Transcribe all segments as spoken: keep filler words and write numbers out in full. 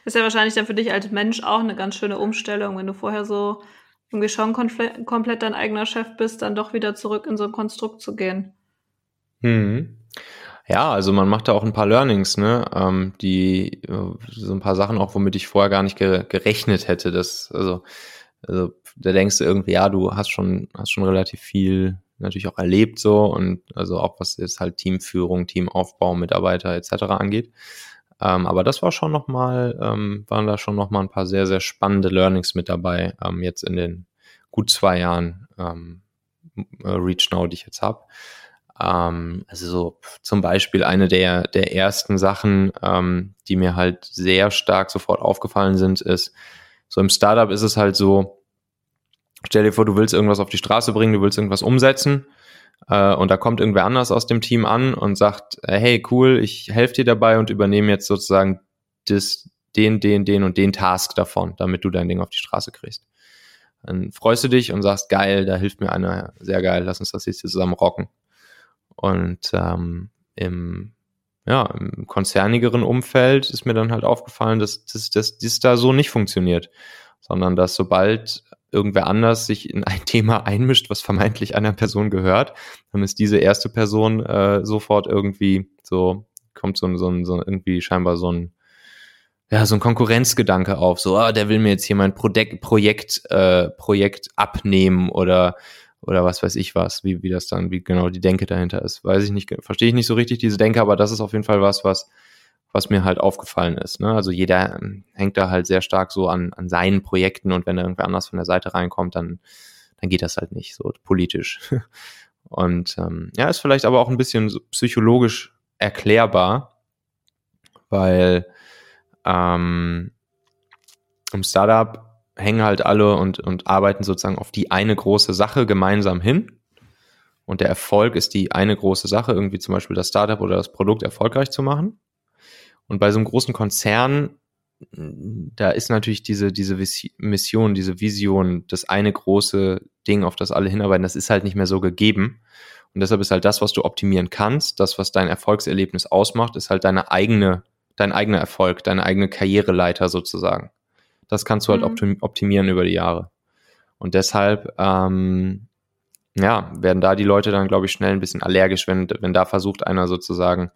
Ist ja wahrscheinlich dann für dich als Mensch auch eine ganz schöne Umstellung, wenn du vorher so irgendwie schon konfle- komplett dein eigener Chef bist, dann doch wieder zurück in so ein Konstrukt zu gehen. Mhm. Ja, also man macht da auch ein paar Learnings, ne, ähm, die, äh, so ein paar Sachen auch, womit ich vorher gar nicht ge- gerechnet hätte. Das, also, also da denkst du irgendwie, ja, du hast schon, hast schon relativ viel natürlich auch erlebt so und also auch was jetzt halt Teamführung, Teamaufbau, Mitarbeiter et cetera angeht. Ähm, aber das war schon nochmal, ähm, waren da schon nochmal ein paar sehr, sehr spannende Learnings mit dabei, ähm, jetzt in den gut zwei Jahren ähm, äh, Reach Now, die ich jetzt habe. Ähm, also so zum Beispiel eine der, der ersten Sachen, ähm, die mir halt sehr stark sofort aufgefallen sind, ist, so im Startup ist es halt so, stell dir vor, du willst irgendwas auf die Straße bringen, du willst irgendwas umsetzen äh, und da kommt irgendwer anders aus dem Team an und sagt, äh, hey, cool, ich helfe dir dabei und übernehme jetzt sozusagen das, den, den, den und den Task davon, damit du dein Ding auf die Straße kriegst. Dann freust du dich und sagst, geil, da hilft mir einer, sehr geil, lass uns das jetzt hier zusammen rocken. Und ähm, im, ja, im konzernigeren Umfeld ist mir dann halt aufgefallen, dass das dass, dass da so nicht funktioniert, sondern dass sobald irgendwer anders sich in ein Thema einmischt, was vermeintlich einer Person gehört, dann ist diese erste Person äh, sofort irgendwie so, kommt so ein, so ein, so irgendwie scheinbar so ein, ja, so ein Konkurrenzgedanke auf, so, ah, der will mir jetzt hier mein Projekt, Projekt, äh, Projekt abnehmen oder oder was weiß ich was, wie, wie das dann, wie genau die Denke dahinter ist. Weiß ich nicht, verstehe ich nicht so richtig, diese Denke, aber das ist auf jeden Fall was, was, was mir halt aufgefallen ist. Ne? Also jeder ähm, hängt da halt sehr stark so an, an seinen Projekten und wenn da irgendwer anders von der Seite reinkommt, dann, dann geht das halt nicht so politisch. Und ähm, ja, ist vielleicht aber auch ein bisschen so psychologisch erklärbar, weil ähm, im Startup hängen halt alle und, und arbeiten sozusagen auf die eine große Sache gemeinsam hin. Und der Erfolg ist die eine große Sache, irgendwie zum Beispiel das Startup oder das Produkt erfolgreich zu machen. Und bei so einem großen Konzern, da ist natürlich diese, diese Mission, diese Vision, das eine große Ding, auf das alle hinarbeiten, das ist halt nicht mehr so gegeben. Und deshalb ist halt das, was du optimieren kannst, das, was dein Erfolgserlebnis ausmacht, ist halt deine eigene, dein eigener Erfolg, deine eigene Karriereleiter sozusagen. Das kannst du halt Mhm. optimieren über die Jahre. Und deshalb, ähm, ja, werden da die Leute dann, glaube ich, schnell ein bisschen allergisch, wenn, wenn da versucht einer sozusagen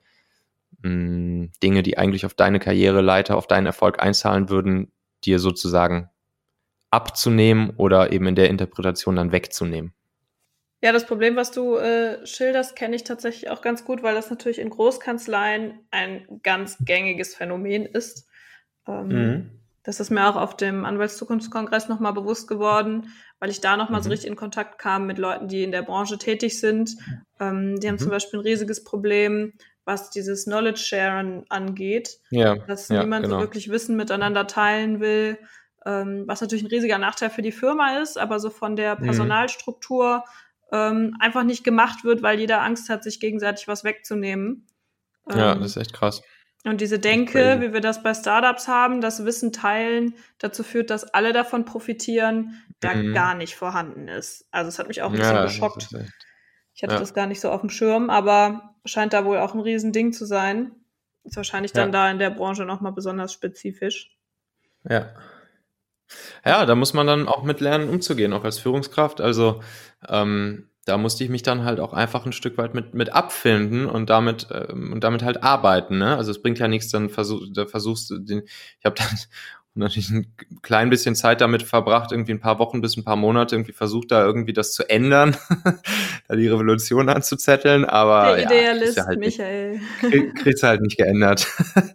mh, Dinge, die eigentlich auf deine Karriereleiter, auf deinen Erfolg einzahlen würden, dir sozusagen abzunehmen oder eben in der Interpretation dann wegzunehmen. Ja, das Problem, was du äh, schilderst, kenne ich tatsächlich auch ganz gut, weil das natürlich in Großkanzleien ein ganz gängiges Phänomen ist. Ähm, Mhm. Das ist mir auch auf dem Anwaltszukunftskongress nochmal bewusst geworden, weil ich da nochmal so Mhm. richtig in Kontakt kam mit Leuten, die in der Branche tätig sind. Ähm, die haben zum Mhm. Beispiel ein riesiges Problem, was dieses Knowledge-Sharen angeht, Ja, dass ja, niemand so genau. wirklich Wissen miteinander teilen will, ähm, was natürlich ein riesiger Nachteil für die Firma ist, aber so von der Mhm. Personalstruktur ähm, einfach nicht gemacht wird, weil jeder Angst hat, sich gegenseitig was wegzunehmen. Ja, das Ähm, ist echt krass. und diese Echt Denke, crazy. wie wir das bei Startups haben, das Wissen teilen, dazu führt, dass alle davon profitieren, ja gar Mhm. nicht vorhanden ist. Also es hat mich auch ein bisschen Ja, das ist geschockt. echt. Ich hatte das Ja, gar nicht so auf dem Schirm, aber scheint da wohl auch ein Riesending zu sein. Ist wahrscheinlich dann ja, da in der Branche nochmal besonders spezifisch. ja. Ja, da muss man dann auch mit lernen, umzugehen, auch als Führungskraft. Also ähm, da musste ich mich dann halt auch einfach ein Stück weit mit, mit abfinden und damit ähm, und damit halt arbeiten. Ne? Also es bringt ja nichts, dann versuch, da versuchst du den. Ich habe dann natürlich ein klein bisschen Zeit damit verbracht, irgendwie ein paar Wochen bis ein paar Monate irgendwie versucht, da irgendwie das zu ändern, da die Revolution anzuzetteln. Der Aber ja, kriegst du Idealist halt nicht, Michael. krieg, kriegst du halt nicht geändert.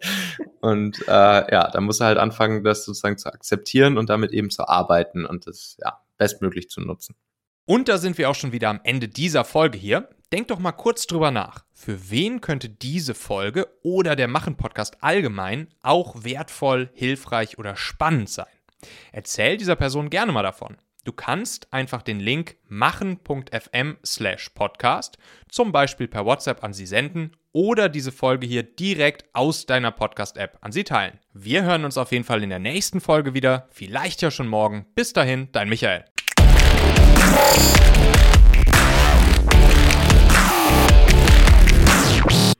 Und äh, ja, da musst du halt anfangen, das sozusagen zu akzeptieren und damit eben zu arbeiten und das ja bestmöglich zu nutzen. Und da sind wir auch schon wieder am Ende dieser Folge hier. Denk doch mal kurz drüber nach. Für wen könnte diese Folge oder der Machen-Podcast allgemein auch wertvoll, hilfreich oder spannend sein? Erzähl dieser Person gerne mal davon. Du kannst einfach den Link machen.fm slash podcast zum Beispiel per WhatsApp an sie senden oder diese Folge hier direkt aus deiner Podcast-App an sie teilen. Wir hören uns auf jeden Fall in der nächsten Folge wieder, vielleicht ja schon morgen. Bis dahin, dein Michael.